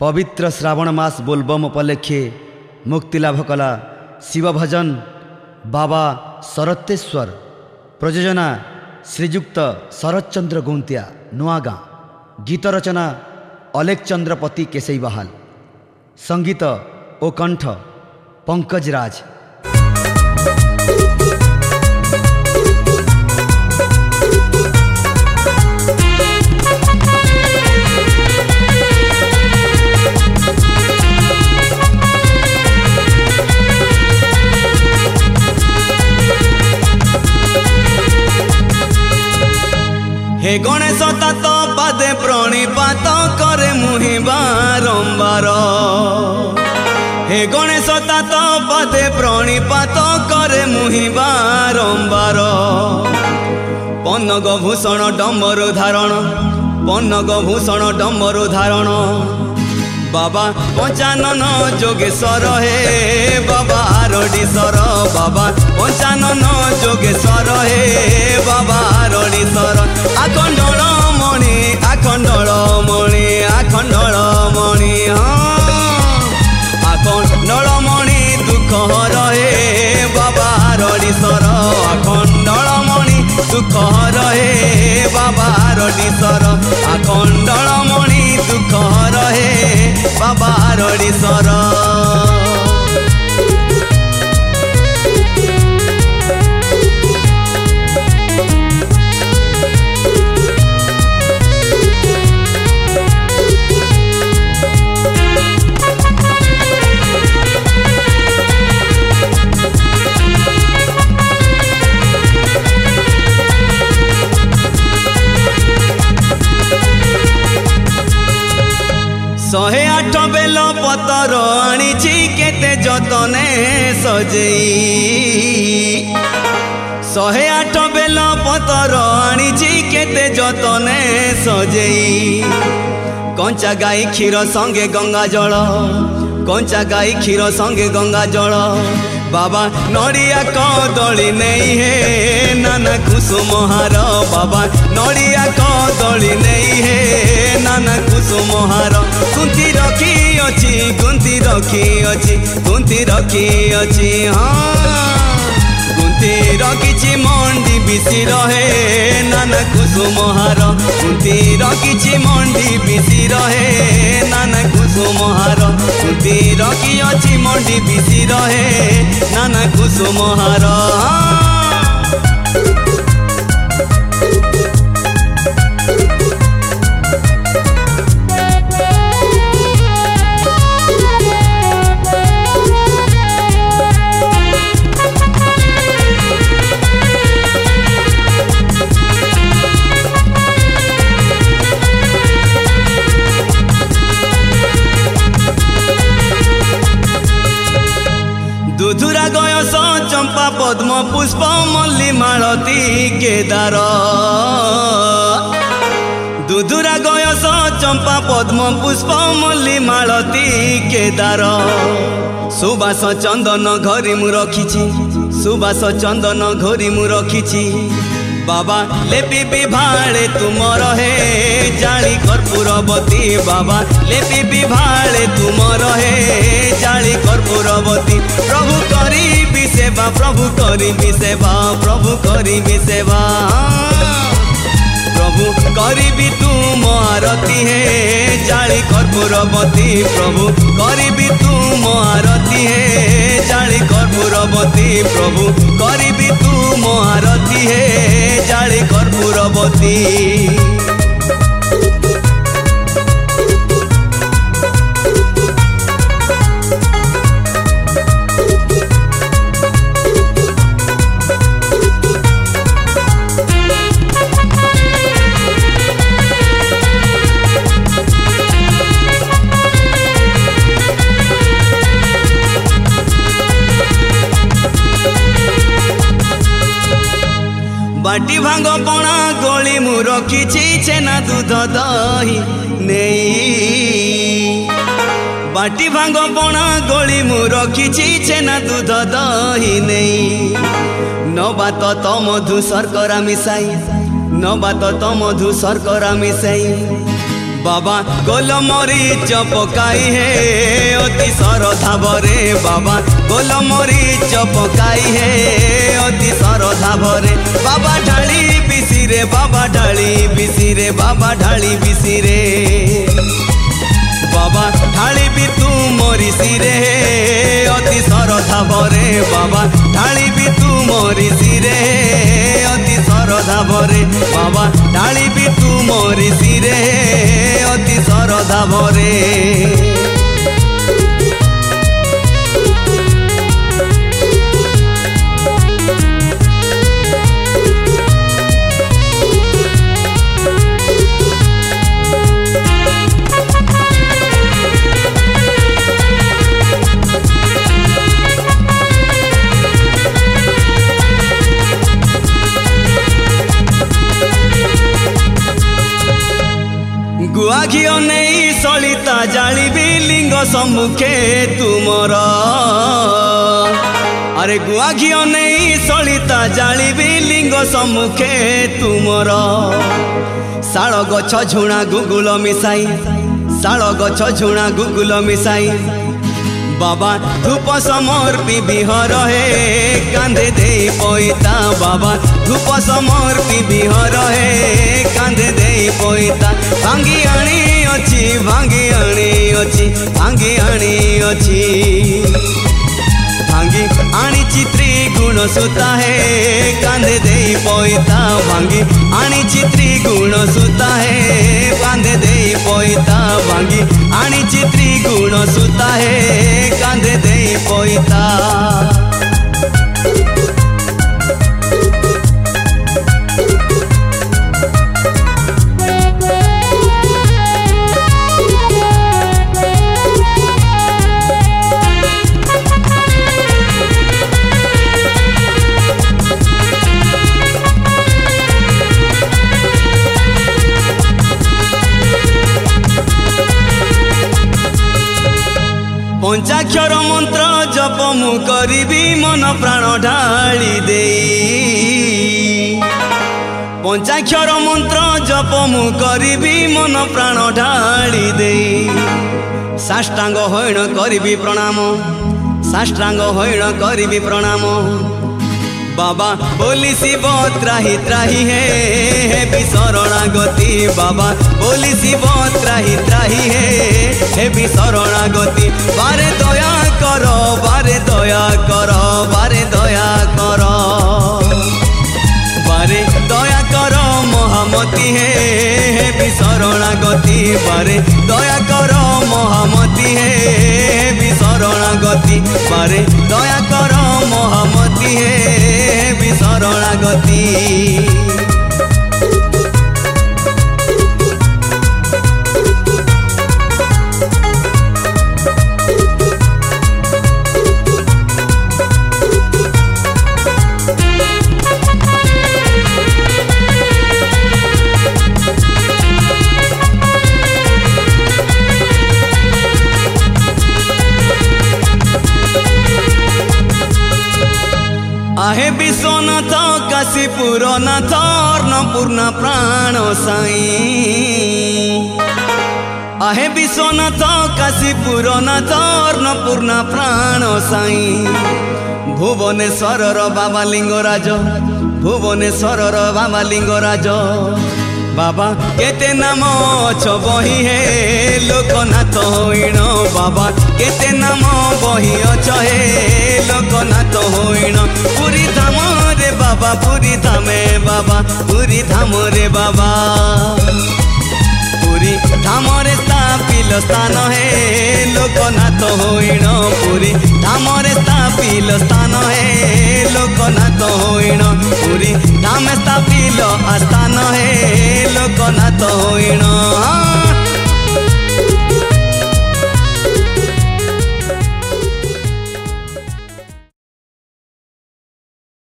पवित्र श्रावण मास बोलबम उपलक्षे मुक्तिलाभ कला शिव भजन बाबा शरतेश्वर प्रयोजना श्रीजुक्त शरतचंद्र गौंतिया नुआगाँ। गीत रचना अलेख चंद्रपति केसई बहाल। संगीत ओ कंठ पंकज राज। हे गणेश तात पादे प्रणिपात करे मुहि बारंबार। हे गणेश तात पादे प्रणिपात करे मुहि बारंबार। पन्नग भूषण डम्बर धारण पन्नग भूषण डम्बर धारण बाबा पंचानन जोगेश्वर हे बाबा आरडीश्वर। बाबा पंचानन जोगेश्वर हे बाबा आरडीश्वर। आखंडल मणि आखंडल मणि आखंडल मणि आखंडल मणि दुख हर हे बाबा आरडीश्वर। आखंडल मणि दुख हर हे बाबा आरडीश्वर। आखंडल मणि दुख हर हे बाबा आरडीश्वर। शहे आठ बेल पतर आनीची केते जतने सजेई। शहे आठ बेल पतर आनीची केते जतने सजेई। कंचा गाई क्षीर संगे गंगा जल कंचा गाई क्षीर संगे गंगा जल। बाबा नड़िया कदली नहीं है नाना कुसुमहार। बाबा नड़िया कदली नहीं है नाना कुसुमहार। गुंथी रखी अच्छी गुंथी रखी अच्छी गुंथी रखी अच्छी हाँ गुंथी रखी मंडी बिसी रहे नाना कुसुमहार। गुंथी रखी मंडी बिसी रहे नाना कुसुमहार। गुंथी रखी अच्छी मंडी बिसी रहे नाना कुसुमहार। दुधुरा गयस चंपा पद्म पुष्प मल्ली मालती केदार। दुधुरा गयस चंपा पद्म पुष्प मल्ली मालती केदार। सुबास चंदन घरी मु रखिछि सुबास चंदन घरी मु रखिछि। बाबा लेपी विभाळे तुमर हे जाली कर्पूरवती। बाबा लेपी विभाळे तुमर हे जाली कर्पूरवती। प्रभु करी सेवा प्रभु करी सेवा प्रभु करी सेवा प्रभु करी तुम आरती है जाली कर्पूरवती। प्रभु करी तुम आरती है जाली कर्पूरवती। प्रभु करी तुम आरती है जाली कर्पूरवती। बाटी भांग पणा गोली मु रखिछि छेना दूध दही नहीं। बाटी भांग पणा गोली मु रखिछि छेना दूध दही नहीं। नबा तो मधु शर्करा मिसाई नबा तो मधु शर्करा मिसाई। बाबा गोल मरीच पकाई हे अति सरधा भरे बाबा गोल मरीच पकाई हे अति सरधा भरे बाबा ढाली बिसिरे बाबा ढाली बिसिरे बाबा ढाली बिसिरे बाबा ढाली भी तू मोरी सिरे अति सरधा भरे बाबा ढाली भी तू मोरी सिरे अति सरधा भरे बाबा ढाली भी तू मोरी सिरे अति सरधा भरे गुआ घिओ नहीं सलिता जाली भी लिंग सम्मुखे तुमर अरे गुआ घिओ नहीं सलिता जाली भी लिंग सम्मुखे तुमर शाल गछ झुणा गुगुल मिसाई शाल गछ झुणा गुगुल मिसाई बाबा धूप समर्पी बिहर हे कांधे दे पैता बाबा धूप समर्पी बिहर हे कांधे दे पैता भांगी आनी अच्छी भांगी आनी अच्छी भांगी आनी अच्छी भांगी आनी चित्री गुण सुता है कांधे दे पैता भांगी आनी चित्री गुण सुता है कांधे दे पैता भांगी आनी चित्री गुण सुता है कांधे दे पैता पंचाक्षर मंत्र जप मु करी मन प्राण ढाली दे पंचाक्षर मंत्र जप मु करी मन प्राण ढाली दे साष्टांग हईण करी प्रणाम साष्टांग हईण करी प्रणाम बाबा बोली शिव त्राही त्राही हे भी शरणागति बाबा बोली शिव त्राही त्राही हे भी शरणागति बारे दया कर बारे दया कर बारे दया कर बारे दया कर महामती हे भी शरणागति बारे दया कर महामती हे भी शरणागति बारे दया कर महामती हे भी शरणागति आहे विश्वनाथ काशीपुर नाथ अन्नपूर्णा प्राण साई आहे विश्वनाथ काशीपुर नाथ अन्नपूर्णा प्राण साई भुवनेश्वर बाबा लिंगराज भुवनेश्वर बाबा लिंगराज बाबा केते नाम अछ बही हे लोकनाथ होइण बाबा केते नाम बही अछ हे लोकनाथ होइण पुरी धाम रे बाबा पुरी धामे बाबा पुरी धाम रे बाबा पुरी धाम रे स्थापिल स्थान हे लोकनाथ होइण पुरी धाम रे स्थापिल स्थान हे लोकनाथ होइण पुरी धाम स्थापिल आस्थान हे लोकनाथ होइण।